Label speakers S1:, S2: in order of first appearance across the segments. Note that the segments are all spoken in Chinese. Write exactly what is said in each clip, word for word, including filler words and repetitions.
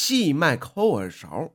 S1: 细卖抠耳勺。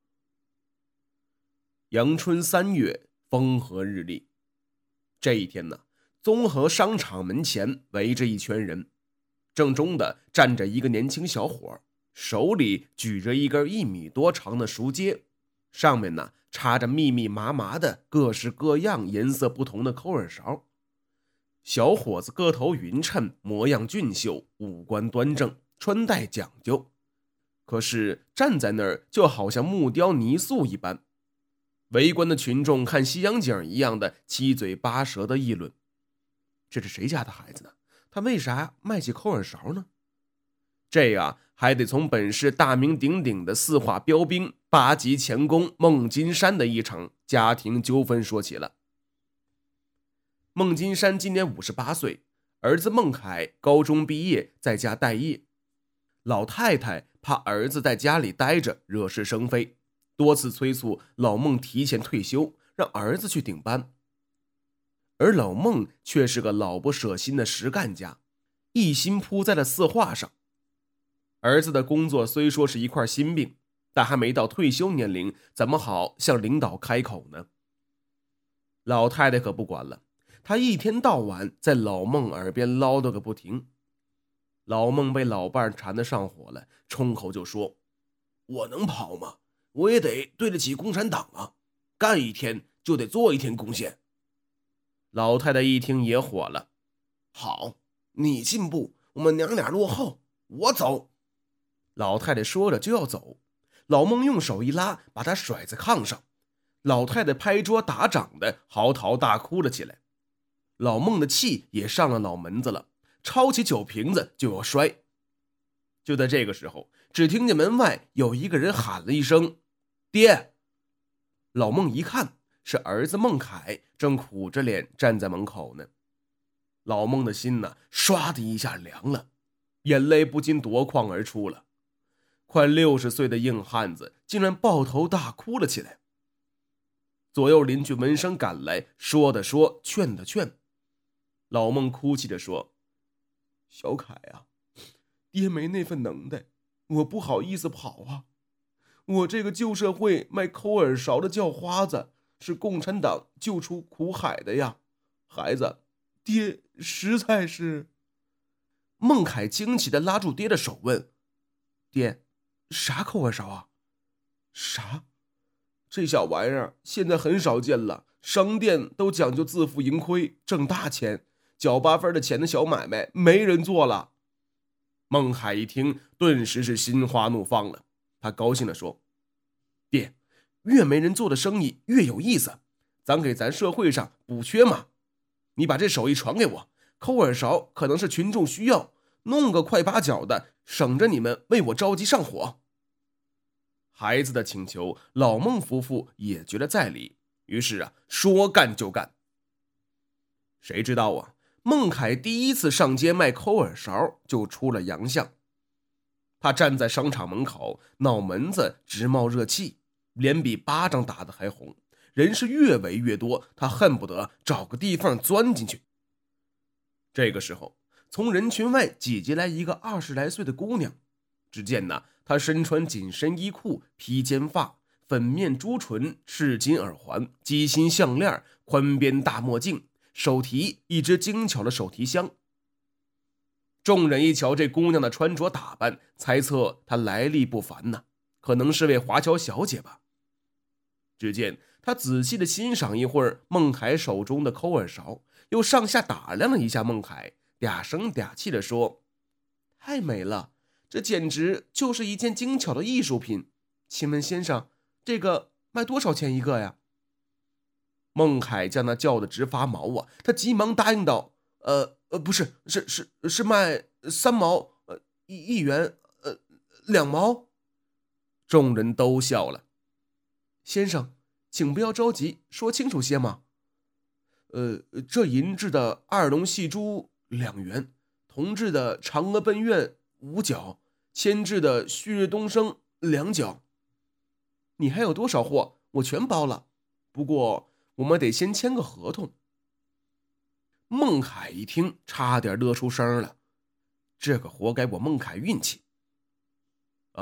S1: 阳春三月，风和日丽。这一天呢，综合商场门前围着一圈人，正中的站着一个年轻小伙，手里举着一根一米多长的竹秸，上面呢插着密密麻麻的各式各样颜色不同的抠耳勺。小伙子个头匀称，模样俊秀，五官端正，穿戴讲究，可是站在那儿就好像木雕泥塑一般。围观的群众看西洋景一样的七嘴八舌的议论，这是谁家的孩子呢？他为啥卖起抠耳勺呢？这呀，还得从本市大名鼎鼎的四化标兵八级钳工孟金山的一场家庭纠纷说起了。孟金山今年五十八岁，儿子孟凯高中毕业，在家待业。老太太怕儿子在家里待着惹是生非，多次催促老孟提前退休，让儿子去顶班。而老孟却是个老不舍心的实干家，一心扑在了四化上。儿子的工作虽说是一块心病，但还没到退休年龄，怎么好向领导开口呢？老太太可不管了，她一天到晚在老孟耳边唠叨个不停。老孟被老伴缠得上火了，冲口就说：我能跑吗？我也得对得起共产党啊，干一天就得做一天贡献。老太太一听也火了，好，你进步，我们娘俩落后，我走。老太太说着就要走，老孟用手一拉，把她甩在炕上。老太太拍桌打掌的嚎啕大哭了起来。老孟的气也上了脑门子了，抄起酒瓶子就要摔。就在这个时候，只听见门外有一个人喊了一声：爹！老孟一看，是儿子孟凯正苦着脸站在门口呢。老孟的心呢，唰的一下凉了，眼泪不禁夺眶而出了。快六十岁的硬汉子竟然抱头大哭了起来。左右邻居闻声赶来，说的说，劝的劝。老孟哭泣着说：小凯啊，爹没那份能耐，我不好意思跑啊。我这个旧社会卖抠耳勺的叫花子，是共产党救出苦海的呀。孩子，爹实在是……孟凯惊奇地拉住爹的手问：爹，啥抠耳勺啊？啥？这小玩意儿现在很少见了，商店都讲究自负盈亏，挣大钱，搅八分的钱的小买卖没人做了。孟海一听，顿时是心花怒放了，他高兴地说：爹，越没人做的生意越有意思，咱给咱社会上补缺嘛。你把这手艺传给我，抠耳勺可能是群众需要，弄个快八角的，省着你们为我着急上火。孩子的请求，老孟夫妇也觉得在理，于是啊，说干就干。谁知道啊，孟凯第一次上街卖抠耳勺就出了洋相。他站在商场门口，脑门子直冒热气，脸比巴掌打得还红，人是越围越多，他恨不得找个地方钻进去。这个时候，从人群外挤进来一个二十来岁的姑娘，只见呢，她身穿紧身衣裤，披肩发，粉面朱唇，赤金耳环，鸡心项链，宽边大墨镜，手提一只精巧的手提箱。众人一瞧这姑娘的穿着打扮，猜测她来历不凡呢，可能是位华侨小姐吧。只见她仔细地欣赏一会儿孟凯手中的抠耳勺，又上下打量了一下孟凯，嗲声嗲气地说：太美了，这简直就是一件精巧的艺术品，请问先生，这个卖多少钱一个呀？孟凯将他叫得直发毛啊，他急忙答应道：呃呃，不是，是是是卖三毛，呃一一元，呃两毛。众人都笑了。先生，请不要着急，说清楚些嘛。呃，这银质的二龙戏珠两元，铜制的嫦娥奔月五角，铅制的旭日东升两角。你还有多少货？我全包了。不过我们得先签个合同。孟凯一听，差点乐出声了，这个活该我孟凯运气。呃，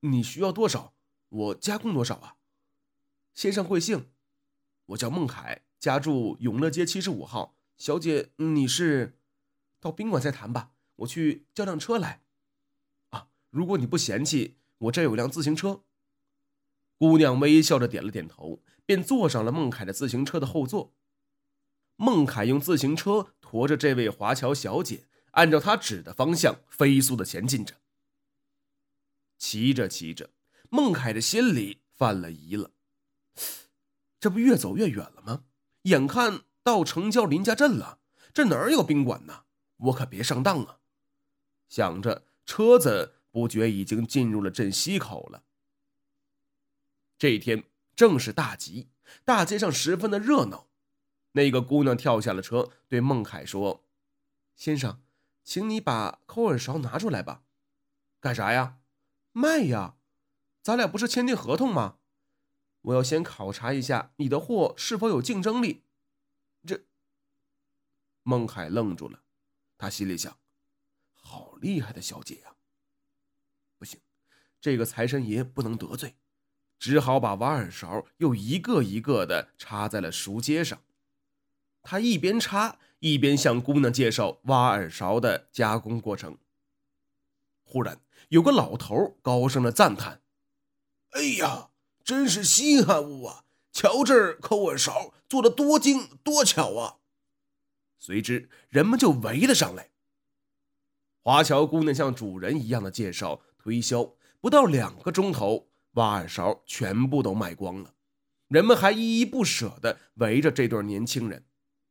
S1: 你需要多少，我加工多少啊？先生贵姓？我叫孟凯，家住永乐街七十五号。小姐，你是？到宾馆再谈吧，我去叫辆车来。啊，如果你不嫌弃，我这有辆自行车。姑娘微笑着点了点头，便坐上了孟凯的自行车的后座。孟凯用自行车驮着这位华侨小姐，按照他指的方向飞速地前进着。骑着骑着，孟凯的心里犯了疑了，这不越走越远了吗？眼看到城郊林家镇了，这哪儿有宾馆呢？我可别上当啊！想着，车子不觉已经进入了镇西口了。这一天正是大吉，大街上十分的热闹。那个姑娘跳下了车，对孟凯说：“先生，请你把抠耳勺拿出来吧。”“干啥呀？”“卖呀，咱俩不是签订合同吗？我要先考察一下你的货是否有竞争力。”这……孟凯愣住了，他心里想：好厉害的小姐呀！不行，这个财神爷不能得罪，只好把挖耳勺又一个一个的插在了熟秸上。他一边插一边向姑娘介绍挖耳勺的加工过程。忽然有个老头高声的赞叹：“哎呀，真是稀罕物啊！瞧这儿抠耳勺做得多精多巧啊！”随之人们就围了上来。华侨姑娘像主人一样的介绍推销，不到两个钟头，挖耳勺全部都卖光了。人们还依依不舍地围着这对年轻人。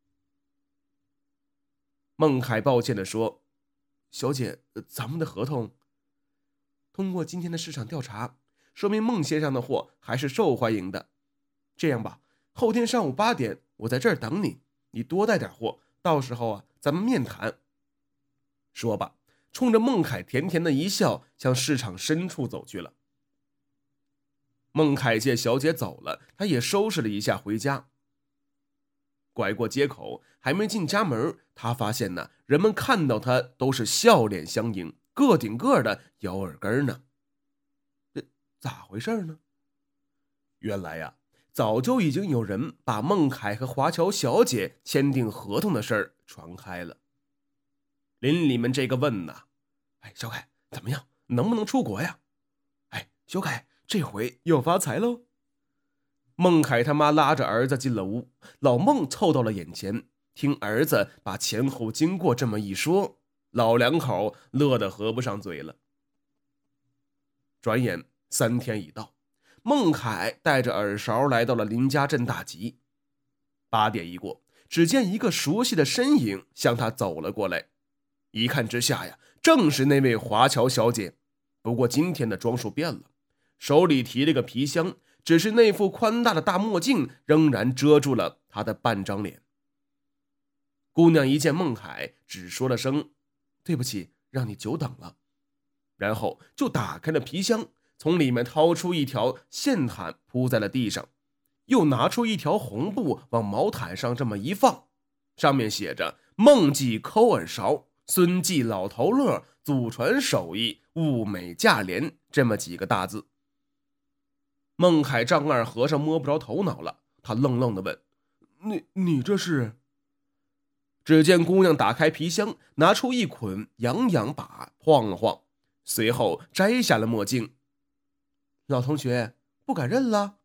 S1: 孟凯抱歉地说：“小姐，咱们的合同……通过今天的市场调查，说明孟先生的货还是受欢迎的。这样吧，后天上午八点我在这儿等你，你多带点货，到时候啊，咱们面谈。”说罢，冲着孟凯甜甜的一笑，向市场深处走去了。孟凯见小姐走了，他也收拾了一下回家。拐过街口，还没进家门，他发现呢，人们看到他都是笑脸相迎，个顶个的咬耳根呢。这咋回事呢？原来呀，早就已经有人把孟凯和华侨小姐签订合同的事儿传开了。邻里们这个问呐：“哎，小凯怎么样？能不能出国呀？”“哎，小凯这回又发财喽！”孟凯他妈拉着儿子进了屋，老孟凑到了眼前，听儿子把前后经过这么一说，老两口乐得合不上嘴了。转眼三天已到，孟凯带着耳勺来到了林家镇大集。八点一过，只见一个熟悉的身影向他走了过来，一看之下呀，正是那位华侨小姐，不过今天的装束变了，手里提了个皮箱，只是那副宽大的大墨镜仍然遮住了她的半张脸。姑娘一见孟凯，只说了声对不起，让你久等了，然后就打开了皮箱，从里面掏出一条线毯铺在了地上，又拿出一条红布往毛毯上这么一放，上面写着孟记抠耳勺，孙记老头乐，祖传手艺，物美价廉这么几个大字。孟凯丈二和尚摸不着头脑了，他愣愣地问：“你你这是？”只见姑娘打开皮箱，拿出一捆洋洋把晃了晃，随后摘下了墨镜。“老同学不敢认了？”“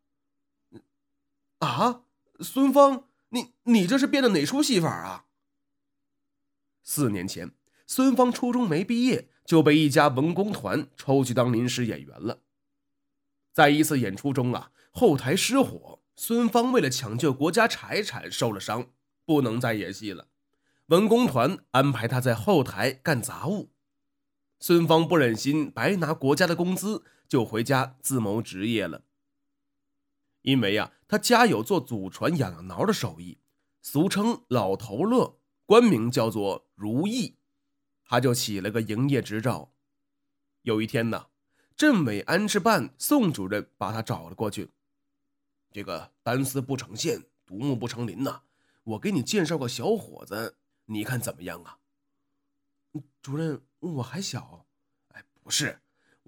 S1: 啊，孙芳，你你这是变的哪出戏法啊？”四年前，孙芳初中没毕业，就被一家文工团抽去当临时演员了。在一次演出中啊，后台失火，孙芳为了抢救国家财产受了伤，不能再演戏了。文工团安排他在后台干杂物。孙芳不忍心白拿国家的工资，就回家自谋职业了。因为啊，他家有做祖传痒痒挠的手艺，俗称老头乐，官名叫做如意，他就起了个营业执照。有一天呢，镇委安置办宋主任把他找了过去。“这个单丝不成线，独木不成林呐、啊，我给你介绍个小伙子，你看怎么样啊？”“主任，我还小。”“哎，不是，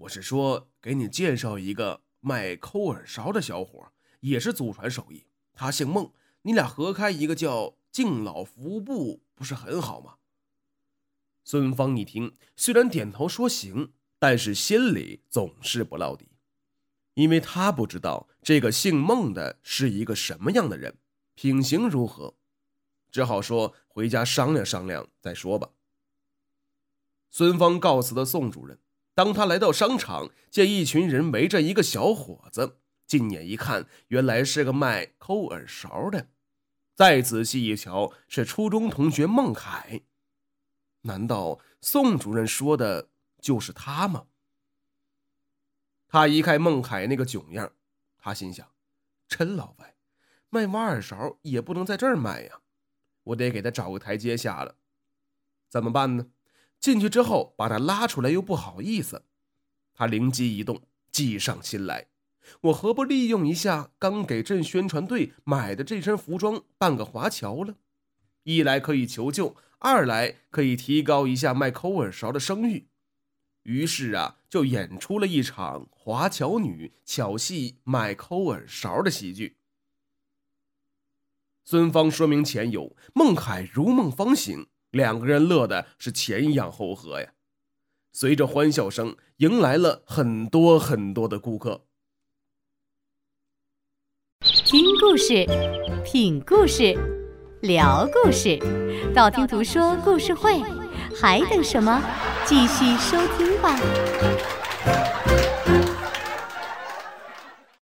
S1: 我是说给你介绍一个卖抠耳勺的小伙，也是祖传手艺，他姓孟，你俩合开一个叫敬老服务部，不是很好吗？孙芳一听，虽然点头说行，但是心里总是不落底，因为他不知道这个姓孟的是一个什么样的人，品行如何，只好说回家商量商量再说吧。孙芳告辞了宋主任，当他来到商场，见一群人围着一个小伙子，近眼一看，原来是个卖抠耳勺的，再仔细一瞧，是初中同学孟凯。难道宋主任说的就是他吗？他一看孟凯那个囧样，他心想，真老歪，卖挖耳勺也不能在这儿卖呀，我得给他找个台阶下了。怎么办呢？进去之后把他拉出来又不好意思，他灵机一动，计上心来，我何不利用一下刚给镇宣传队买的这身服装办个华侨了，一来可以求救，二来可以提高一下卖抠耳勺的声誉。于是啊，就演出了一场华侨女巧戏卖抠耳勺的喜剧。孙芳说明前有，孟凯如梦方醒，两个人乐的是前仰后合呀。随着欢笑声，迎来了很多很多的顾客。
S2: 听故事，品故事，聊故事，道听途说故事会，还等什么？继续收听吧。